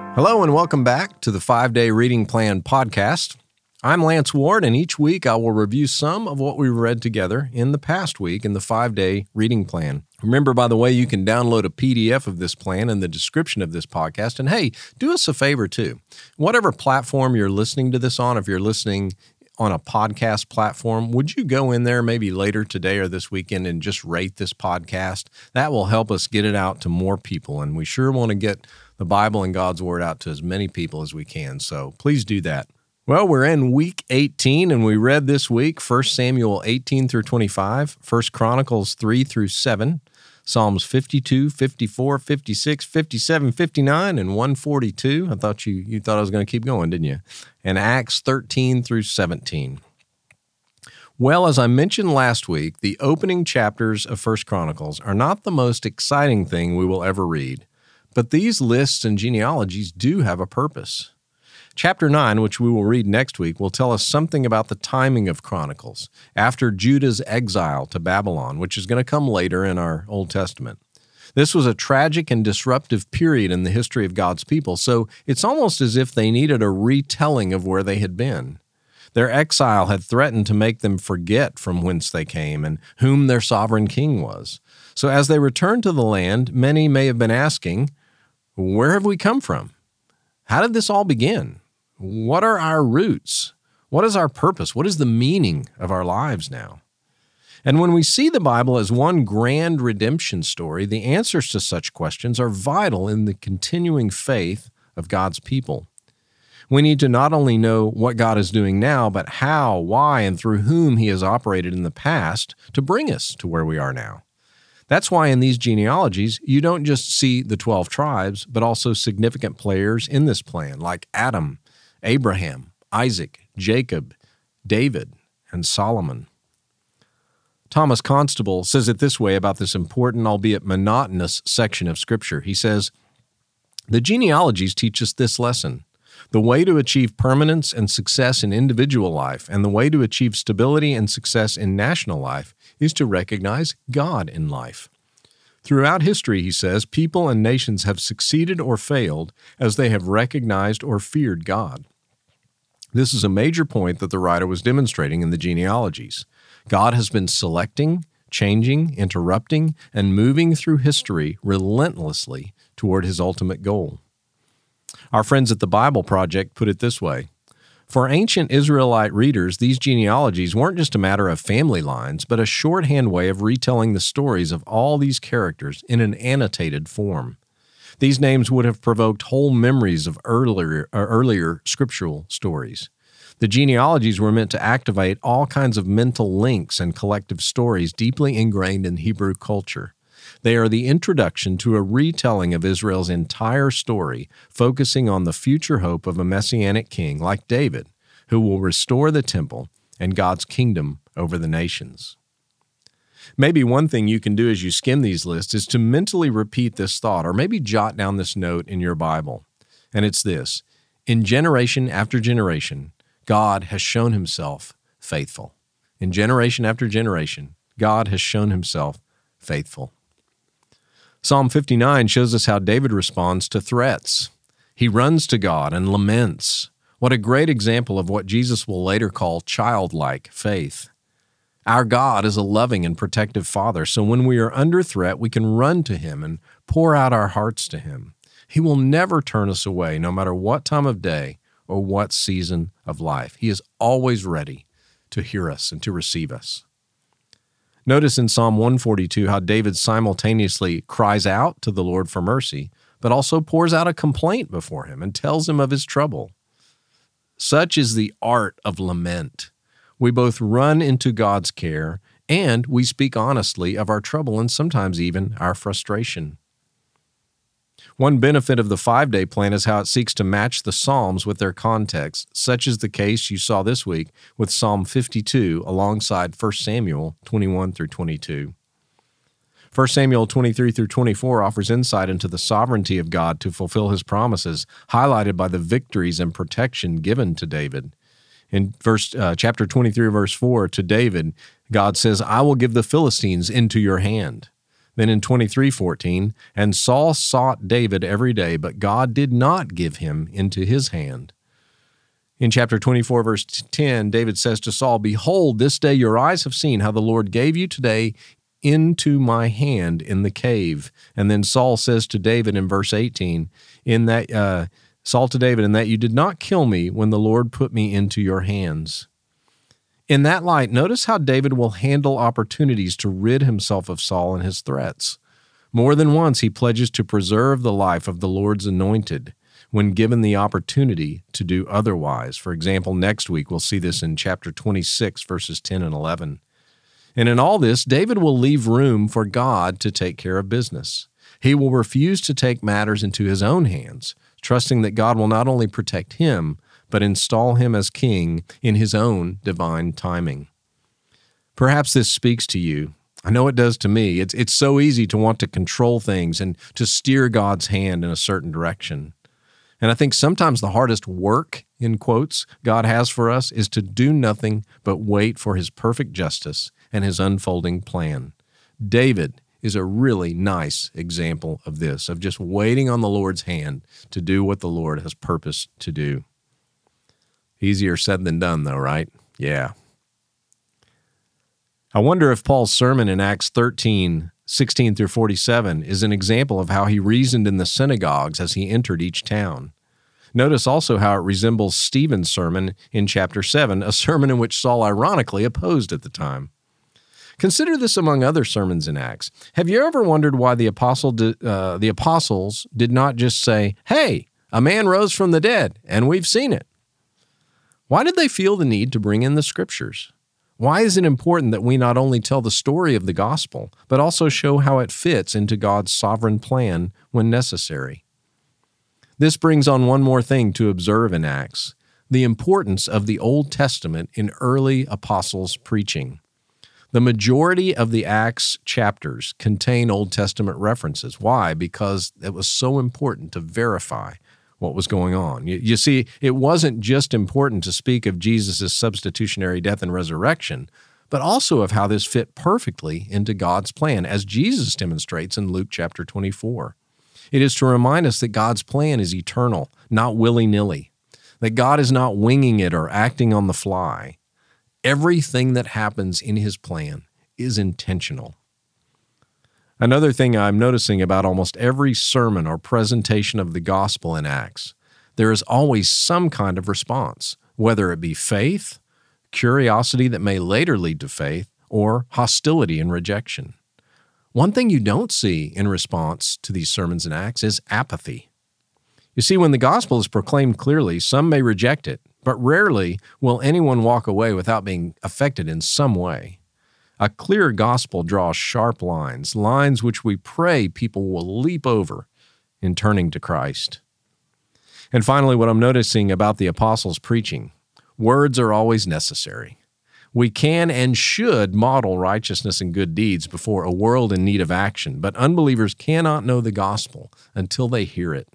Hello and welcome back to the 5-Day Reading Plan podcast. I'm Lance Ward, and each week I will review some of what we've read together in the past week in the 5-Day Reading Plan. Remember, by the way, you can download a PDF of this plan in the description of this podcast. And hey, do us a favor too. Whatever platform you're listening to this on, if you're listening on a podcast platform, would you go in there maybe later today or this weekend and just rate this podcast? That will help us get it out to more people, and we sure want to get the Bible and God's Word out to as many people as we can, so please do that. Well, we're in week 18, and we read this week 1 Samuel 18 through 25, 1 Chronicles 3 through 7, Psalms 52, 54, 56, 57, 59, and 142. I thought you thought I was going to keep going, didn't you? And Acts 13 through 17. Well, as I mentioned last week, the opening chapters of 1 Chronicles are not the most exciting thing we will ever read, but these lists and genealogies do have a purpose. Chapter 9, which we will read next week, will tell us something about the timing of Chronicles after Judah's exile to Babylon, which is going to come later in our Old Testament. This was a tragic and disruptive period in the history of God's people, so it's almost as if they needed a retelling of where they had been. Their exile had threatened to make them forget from whence they came and whom their sovereign king was. So as they returned to the land, many may have been asking, where have we come from? How did this all begin? What are our roots? What is our purpose? What is the meaning of our lives now? And when we see the Bible as one grand redemption story, the answers to such questions are vital in the continuing faith of God's people. We need to not only know what God is doing now, but how, why, and through whom He has operated in the past to bring us to where we are now. That's why in these genealogies, you don't just see the 12 tribes, but also significant players in this plan, like Adam, Abraham, Isaac, Jacob, David, and Solomon. Thomas Constable says it this way about this important, albeit monotonous, section of Scripture. He says, "The genealogies teach us this lesson. The way to achieve permanence and success in individual life, and the way to achieve stability and success in national life, is to recognize God in life. Throughout history," he says, "people and nations have succeeded or failed as they have recognized or feared God." This is a major point that the writer was demonstrating in the genealogies. God has been selecting, changing, interrupting, and moving through history relentlessly toward His ultimate goal. Our friends at the Bible Project put it this way: for ancient Israelite readers, these genealogies weren't just a matter of family lines, but a shorthand way of retelling the stories of all these characters in an annotated form. These names would have provoked whole memories of earlier scriptural stories. The genealogies were meant to activate all kinds of mental links and collective stories deeply ingrained in Hebrew culture. They are the introduction to a retelling of Israel's entire story, focusing on the future hope of a messianic king like David, who will restore the temple and God's kingdom over the nations. Maybe one thing you can do as you skim these lists is to mentally repeat this thought, or maybe jot down this note in your Bible. And it's this: in generation after generation, God has shown Himself faithful. In generation after generation, God has shown Himself faithful. Psalm 59 shows us how David responds to threats. He runs to God and laments. What a great example of what Jesus will later call childlike faith. Our God is a loving and protective Father, so when we are under threat, we can run to Him and pour out our hearts to Him. He will never turn us away, no matter what time of day or what season of life. He is always ready to hear us and to receive us. Notice in Psalm 142 how David simultaneously cries out to the Lord for mercy, but also pours out a complaint before Him and tells Him of his trouble. Such is the art of lament. We both run into God's care, and we speak honestly of our trouble and sometimes even our frustration. One benefit of the 5-day plan is how it seeks to match the Psalms with their context. Such is the case you saw this week with Psalm 52 alongside 1 Samuel 21 through 22. 1 Samuel 23 through 24 offers insight into the sovereignty of God to fulfill His promises, highlighted by the victories and protection given to David. In chapter 23, verse 4, to David, God says, "I will give the Philistines into your hand." Then in 23:14, and Saul sought David every day, but God did not give him into his hand. In chapter 24, verse 10, David says to Saul, behold, this day your eyes have seen how the Lord gave you today into my hand in the cave. And then Saul says to David in verse 18, Saul to David, in that you did not kill me when the Lord put me into your hands. In that light, notice how David will handle opportunities to rid himself of Saul and his threats. More than once, he pledges to preserve the life of the Lord's anointed when given the opportunity to do otherwise. For example, next week, we'll see this in chapter 26, verses 10 and 11. And in all this, David will leave room for God to take care of business. He will refuse to take matters into his own hands, trusting that God will not only protect him, but install him as king in his own divine timing. Perhaps this speaks to you. I know it does to me. It's so easy to want to control things and to steer God's hand in a certain direction. And I think sometimes the hardest work, in quotes, God has for us is to do nothing but wait for his perfect justice and his unfolding plan. David is a really nice example of this, of just waiting on the Lord's hand to do what the Lord has purposed to do. Easier said than done, though, right? Yeah. I wonder if Paul's sermon in Acts 13, 16 through 47 is an example of how he reasoned in the synagogues as he entered each town. Notice also how it resembles Stephen's sermon in chapter 7, a sermon in which Saul ironically opposed at the time. Consider this among other sermons in Acts. Have you ever wondered why the apostles did not just say, hey, a man rose from the dead, and we've seen it? Why did they feel the need to bring in the Scriptures? Why is it important that we not only tell the story of the gospel, but also show how it fits into God's sovereign plan when necessary? This brings on one more thing to observe in Acts, the importance of the Old Testament in early apostles' preaching. The majority of the Acts chapters contain Old Testament references. Why? Because it was so important to verify what was going on. You see, it wasn't just important to speak of Jesus' substitutionary death and resurrection, but also of how this fit perfectly into God's plan, as Jesus demonstrates in Luke chapter 24. It is to remind us that God's plan is eternal, not willy-nilly, that God is not winging it or acting on the fly. Everything that happens in his plan is intentional. Another thing I'm noticing about almost every sermon or presentation of the gospel in Acts, there is always some kind of response, whether it be faith, curiosity that may later lead to faith, or hostility and rejection. One thing you don't see in response to these sermons in Acts is apathy. You see, when the gospel is proclaimed clearly, some may reject it, but rarely will anyone walk away without being affected in some way. A clear gospel draws sharp lines which we pray people will leap over in turning to Christ. And finally, what I'm noticing about the apostles' preaching, words are always necessary. We can and should model righteousness and good deeds before a world in need of action, but unbelievers cannot know the gospel until they hear it.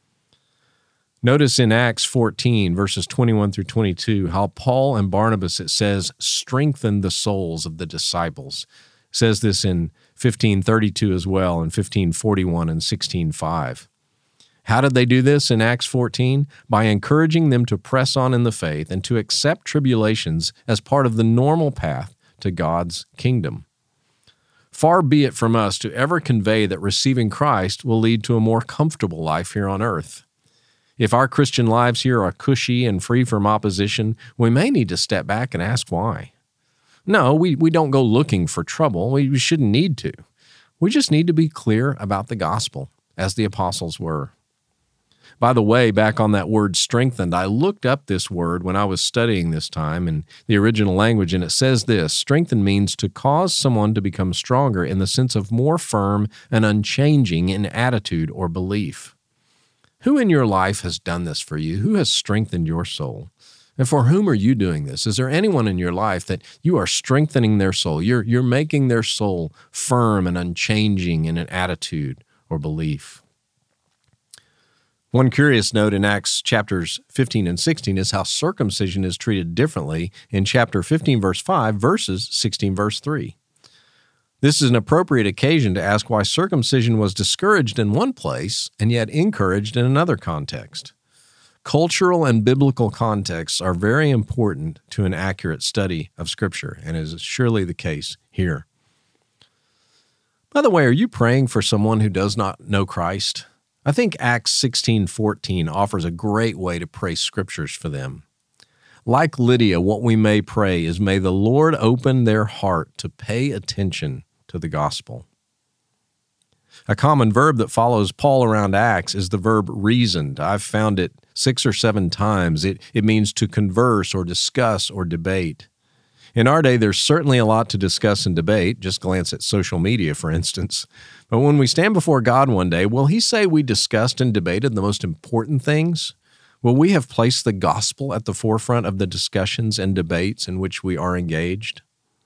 Notice in Acts 14, verses 21 through 22, how Paul and Barnabas, it says, strengthened the souls of the disciples. It says this in 15:32 as well, and 15:41 and 16:5. How did they do this in Acts 14? By encouraging them to press on in the faith and to accept tribulations as part of the normal path to God's kingdom. Far be it from us to ever convey that receiving Christ will lead to a more comfortable life here on earth. If our Christian lives here are cushy and free from opposition, we may need to step back and ask why. No, we don't go looking for trouble. We shouldn't need to. We just need to be clear about the gospel, as the apostles were. By the way, back on that word strengthened, I looked up this word when I was studying this time in the original language, and it says this: strengthen means to cause someone to become stronger in the sense of more firm and unchanging in attitude or belief. Who in your life has done this for you? Who has strengthened your soul? And for whom are you doing this? Is there anyone in your life that you are strengthening their soul? You're making their soul firm and unchanging in an attitude or belief. One curious note in Acts chapters 15 and 16 is how circumcision is treated differently in chapter 15, verse 5 versus 16, verse 3. This is an appropriate occasion to ask why circumcision was discouraged in one place and yet encouraged in another context. Cultural and biblical contexts are very important to an accurate study of Scripture, and is surely the case here. By the way, are you praying for someone who does not know Christ? I think Acts 16:14 offers a great way to pray Scriptures for them. Like Lydia, what we may pray is, may the Lord open their heart to pay attention to the gospel. A common verb that follows Paul around Acts is the verb reasoned. I've found it 6 or 7 times. It means to converse or discuss or debate. In our day, there's certainly a lot to discuss and debate. Just glance at social media, for instance. But when we stand before God one day, will He say we discussed and debated the most important things? Will we have placed the gospel at the forefront of the discussions and debates in which we are engaged?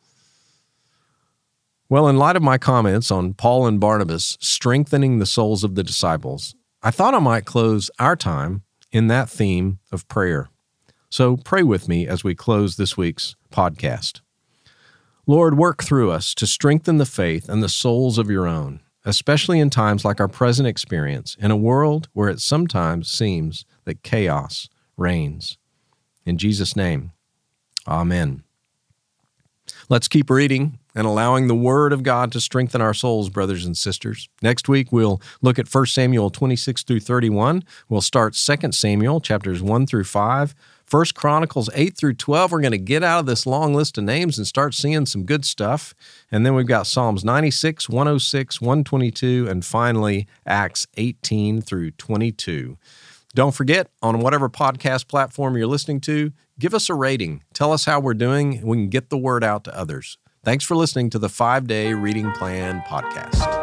Well, in light of my comments on Paul and Barnabas strengthening the souls of the disciples, I thought I might close our time in that theme of prayer. So pray with me as we close this week's podcast. Lord, work through us to strengthen the faith and the souls of your own, especially in times like our present experience, in a world where it sometimes seems that chaos reigns. In Jesus' name, amen. Let's keep reading and allowing the Word of God to strengthen our souls, brothers and sisters. Next week, we'll look at 1 Samuel 26 through 31. We'll start 2 Samuel chapters 1 through 5. 1 Chronicles 8 through 12. We're going to get out of this long list of names and start seeing some good stuff. And then we've got Psalms 96, 106, 122, and finally Acts 18 through 22. Don't forget, on whatever podcast platform you're listening to, give us a rating. Tell us how we're doing, and we can get the word out to others. Thanks for listening to the 5-Day Reading Plan Podcast.